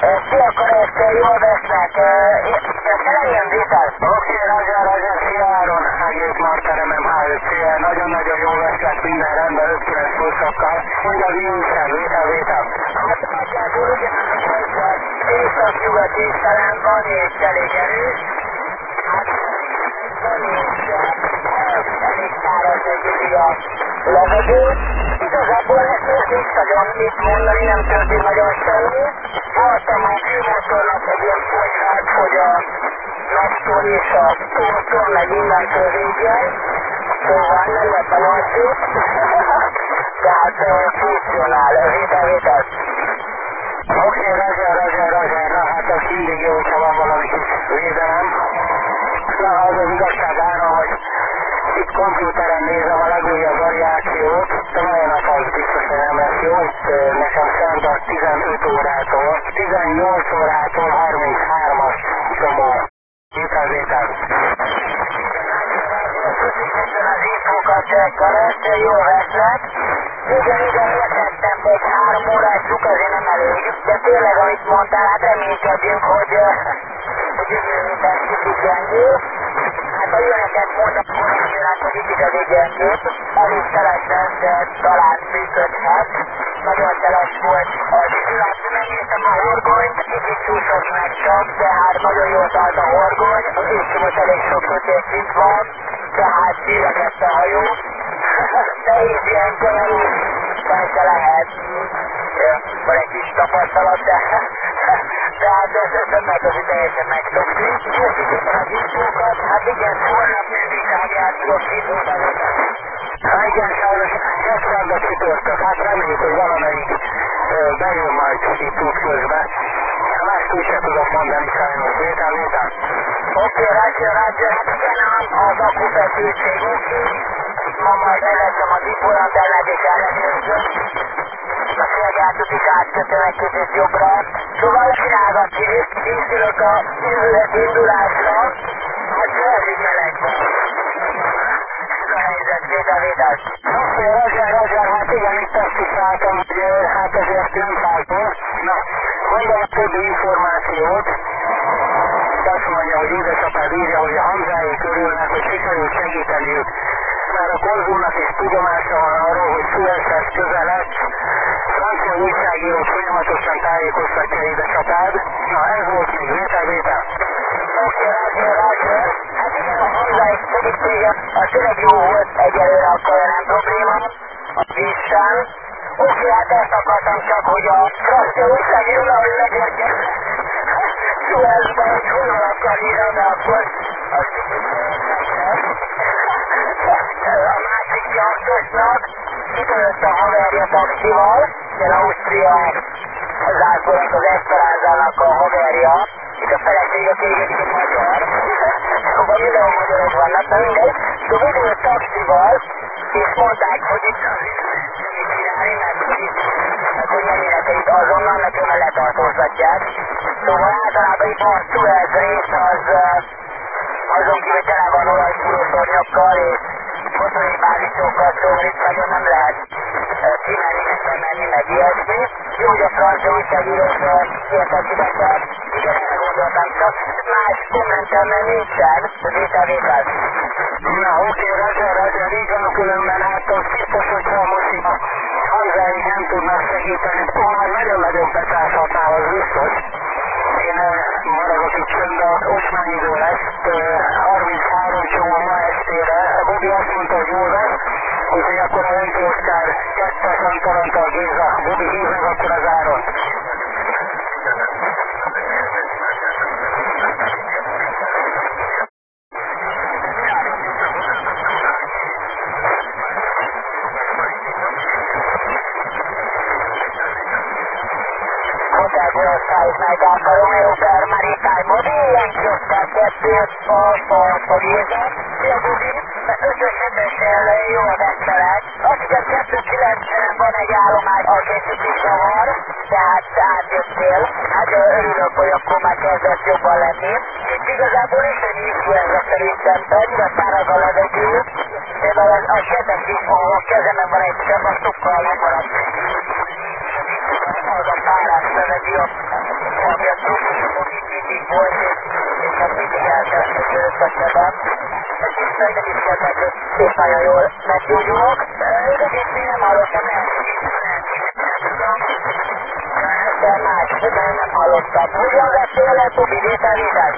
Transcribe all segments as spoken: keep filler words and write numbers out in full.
Ki akkor ezt jól vesznek? Szereljen Vital. Oké, Roger, Roger, szia Áron, egész Marta em em há öt cé, nagyon-nagyon jól vesznek minden rendben, öt kilenc pluszokkal. Hogy az Intel, Vital, Vital. Hát nagyjából ugyanaz, hogy észak-nyugat észtelem van és elég erős. Hát van és elég száraz egyébként a levegő. Igazából ezt nincs nagyon mit mondani, nem történt nagyon semmi. Voltam a főmotornak egy ilyen folytát, hogy a naptól és a tótól meg innentől végjen. Szóval nem lett a nagyszép. Tehát funkcionál, héten héten. Oké, Roger, Roger, Roger, na hát ez mindig jó, hogyha van valami kis védelem. Na, az az igazság ára, hogy itt komputeren nézem a legújabb variációt, de nagyon az biztos, hogy nem lesz jó. Itt nekem standard tizenöt órától, tizennyolc órától harminchárom-as csomag. Vétel, vétel. Az infókat keresztül jól vesznek. Igen, igen, értettem, hogy három órás lyuk azért nem elég. De tényleg, amit mondtál, hát reménykedjünk, hogy hogy jövő minden kicsit gyengébb. Hát a jöneket mondom, hogy itt igaz gyengébb. Elég szeles lesz, de talán működhet. Nagyon szeles volt a vizsgálat, megnéztem a horgonyt, kicsit csúszott meg csak, de hát nagyon jól tart a horgony. És most elég sok kötésít van, tehát csillagett a hajó. Nehéz ilyen könnyű, persze lehet, van egy kis tapasztalat, de, de hát ez, ez meg az teljesen megszokni. Köszönjük szépen az infókat, hát igen, holnap műviságát tudok indulni. Hát igen, sajnos hetvenbe kitörtök, hát reméljük, hogy valamelyik bejön majd itt útközbe. Mást úgy sem tudok mondani sajnos, vétel, vétel. Oké, Roger, Roger, hát igen, az akkufeszültség oké. Ma majd elveszem a dipolandellát és ellenőrzöm. A szélgátot is átkötöm egy kicsit jobbra. Szóval virágatni, készülök a jövőhet indulásra. Hát elég meleg van. Ez a helyzet, vétel, vétel. Oké, Roger, Roger, hát igen, itt azt is látom, hogy hát ezért nem fájtól. Na, mondom a többi információt. Azt mondja, hogy édesapád írja, hogy a Hamzáék örülnek, hogy sikerült segíteniük. Már a konzulnak is tudomása van arról, hogy Suezhez közeled. Francia újságírók folyamatosan tájékoztatja édesapád. Na, ez volt még vétel, vétel. Oké, Roger, Roger. Hát igen, a Hamzáék segítsége a tényleg jó volt, egyelőre akkor nem probléma. A vízsán. Oké, hát ezt akartam csak, hogy a francia újságíró ahogy megérke. Suezben egy hónappal írja, de akkor azt a másik jachtosnak kitörött a haverja taxival, de Ausztria zászlónak az Esperanzának a haverja, és a felesége téged a magyar. Szóval videó magyarok vannak, de mindegy. Szóval videó taxival, és mondták, hogy itt mit csinálni, mert hogy itt, mert hogy nem életeit azonnal, mert jól letartóztatják. Szóval általában itt a Suez rész az azon kívül tele van olajfúrótornyokkal és motori bázisókkal, szóval itt nagyon nem lehet kimenni, meg kell menni, meg ilyesmi. Jó, hogy a francia újságírók értetődettek, igen, erre gondoltam csak. Más kommentem, mert nincsen, hogy vétel, vétel. Na, oké, Roger, Roger, így van, különben hát az biztos, hogyha most a Hamzáék nem tudnak segíteni, már nagyon-nagyon betársatnál, az biztos. Én maradok itt csöndbe, ocsmányidő lesz, harminchárom csomó ma estére. Bobby azt mondta, hogy jól lesz, úgyhogy akkor a Lenki Oszkár kettesen Toronto a Géza. Bobby, hív meg akkor az Áron. Mega Romeo per Marita e Bobby, anche Oscar kettő a Géza. Szia Bobby, ötös-ötössel jól veszelek. Azt hiszem kettő kilencven van egy állomány, a készíti zavar, tehát átjöttél. Hát örülök, hogy akkor már kezdett jobban lenni. Itt igazából is egy influenza szerintem, annyira száraz a levegő, például a sebek is, ahol a kezemben van egy seb, az sokkal nem maradt. Az a párás levegő, összesebben. Ez is szerintem is kérdez, hogy szép nagyon jól meggyógyulok. Rövid még nem hallottam, lehet, hogy nem tudom. De más, de nem hallottam. Hogyan vettél le, Tobi, vételvétel?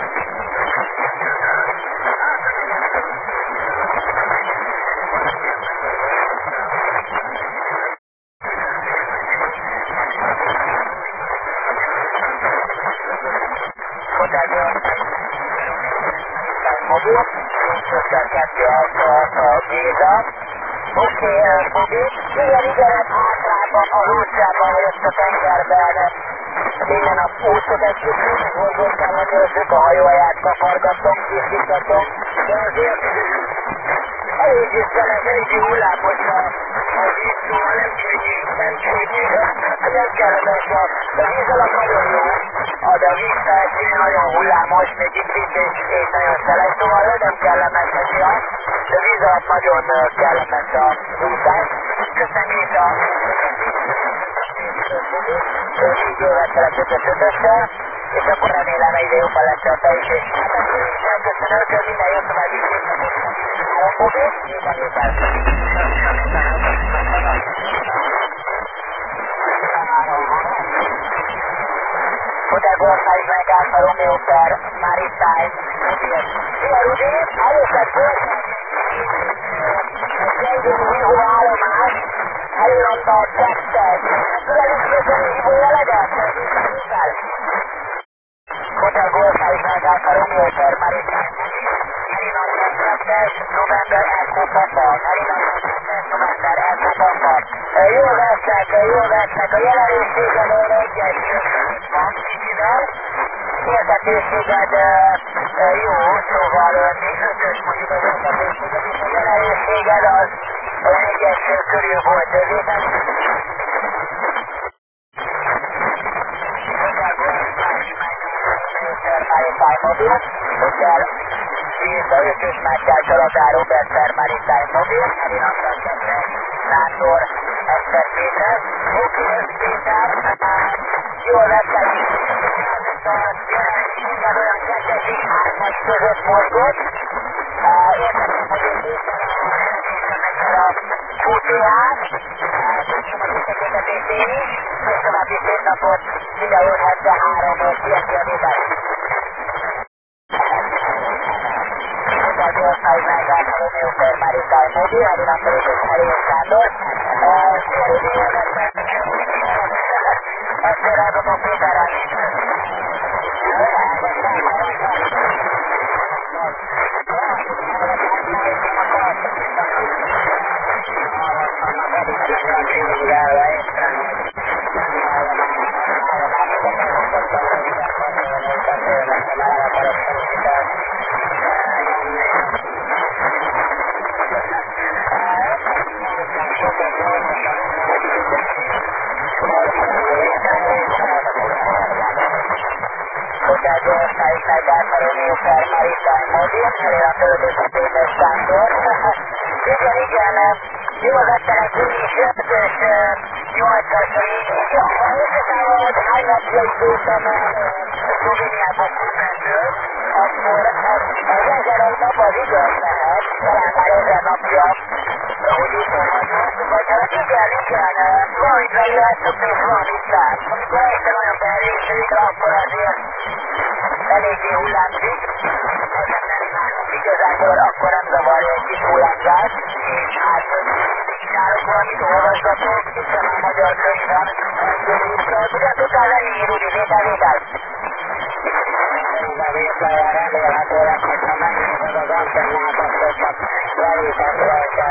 Mobil, és összekettő a Géza. Oké, Bobi, igen, igen, általában a Lúciában vagy ott a tengerben minden nap úszok egy kicsit, gondoltam, hogy nézzük a hajóját, kapargatom, készítatom, de azért elég is velem, elég hullámos a víz, szóval nem könnyű, nem könnyű, nem kellemes a víz alatt nagyon jó, de a víz felszín nagyon hullámos, még itt víz és nagyon szeles, szóval nem kellemes a miatt, de víz alatt nagyon kellemes a úszás. Köszönjük a így jövettelek ötös-ötössel, és akkor remélem egyre jobban lesz a teljeség. Köszönöm, hogy minden jó tovább is három Bobi, vételvétel. Kodagország megállt a Romeo per Maritime. Szia Rudi, először volt egy hívó állomás, előadta a tettet. Tudod, hogy közben hívó jeleget? Kodagország megállt a Romeo per Maritime. November elkópapa, november elkópapa. Jól vesznek, jól vesznek, a jelenlétséged egyes van kicsivel. Értetőséged jó, szóval ötös mondjuk az értetőséged, és a jelenlétséged az egyes körül volt ővétel. Mobil, hotel, Géza ötös másjál csalagáró Bester Maritime Mobil, Elinasztán Kendre, Nándor, Eszter Péter, Oké, Péter, jól vettek, minden olyan kettesik hármas között mozgott, értettem, hogy én Péter a kú té á-t, köszönöm a visszakérdetésén is, és további szép napot, videó hetvenhárom, Fiati a Vétel. Magyarország megállt a Romeo per Maritime Mobil, Elinasztán és Elén Sándor. Szia Rudi, jövettek, ezt rágom a Péterrel. Magyarország megállt a Romeo per Maritime Mobil, Elinasztán és Péter Sándor. Igen, igen, jól vettenek úgyis ötös, nyolcas, összeszállva, hogy hány napja indultam Szlovéniában Kupenből, akkor az ezer egy nap az igaz lehet, talán már ezer napja, hogy utolhatott, vagy hát igen, igen, valamit lejöhetünk és valamit lát. Amikor egyszer nagyon beelégződik, akkor azért eléggé hullámzik, igazából akkor nem zavarja egy kis hullámzás, és hát csinálok valamit, olvasgatok, hiszen a magyar könyv van, ugye tudtál lenni, Rudi, vétel, vétel? Vétel, vétel, remélhetőleg, hogyha megnézed az antennát, akkor csak levétek rajta,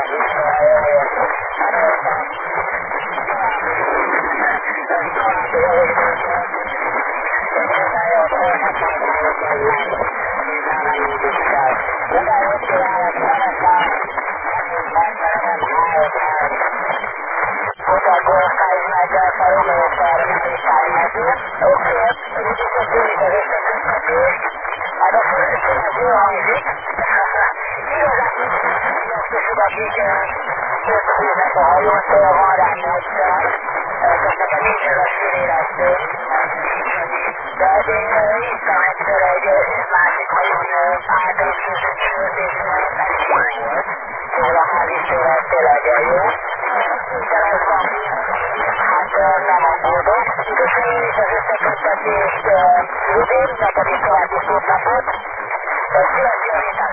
Magyarország megállt a Romeo per Maritime Mobil. Oké, úgyis a tűnik az összeköttetés. Hát akkor összeköttetés jól hangzik. Igazán biztosak, akik közülnek a hajón, szóval van rá módszer. Ezeknek a négyszeres féléreztő. De én ittam egyszer egy másik hajón általános közöttőt, és nem is jó volt. Szóval a háziszélet tényleg jó. De ez van, hát nem aggódok. Köszönjük is az összeköttetést, Rubin, neked is további szép napot. Szia, szia, Vitán!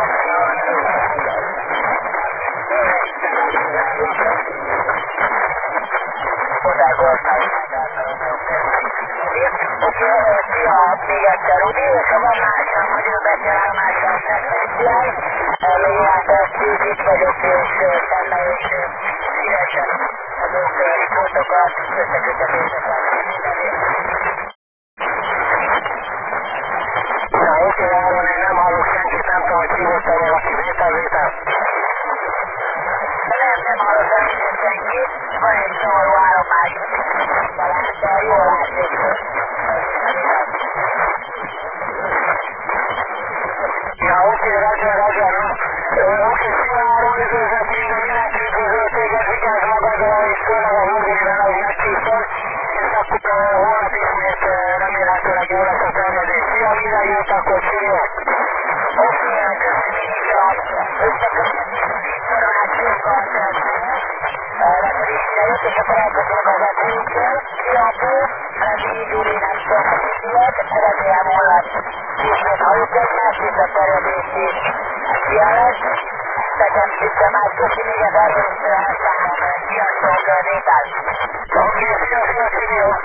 Odágoltál. Oké, szia, még egyszer, Rudi, és ha van mással, magyar beszélállomásra frekvenciáj, még hát itt vagyok, és szemme, és szívesen adok riportokat, összekötetéseket, mindenért. Na, oké, arról én nem hallok senkit, nem tudom, hogy hívottam valaki, vétel, vétel. Nem, nem hallottam senkit, van egy szomorú állomás, talán, de jól látnék. Ja, oké, Roger, Roger, oké, szia, arról üdvözlet minden, mindenki üdvözöl téged, vigyázz magadra, és főleg a húzóra, hogy megcsípod, és akkor holnap ismét remélhetőleg jó lesz a tervezés. Szia, minden jót, akkor szia! Oké, köszönjük is a összeköttetés információkat, neked is jött, és akkor elköszönök az edzőnkkel. Szia, Pó, Remi, Gyuri, nem tudom, hogy is ilyet, remélem holnap ismét halljuk egymást, és a terjedés is szia lesz. Nekem szinte már köszi még az erős számom, sziasztok, Nétás! Oké, szia, szia, szia!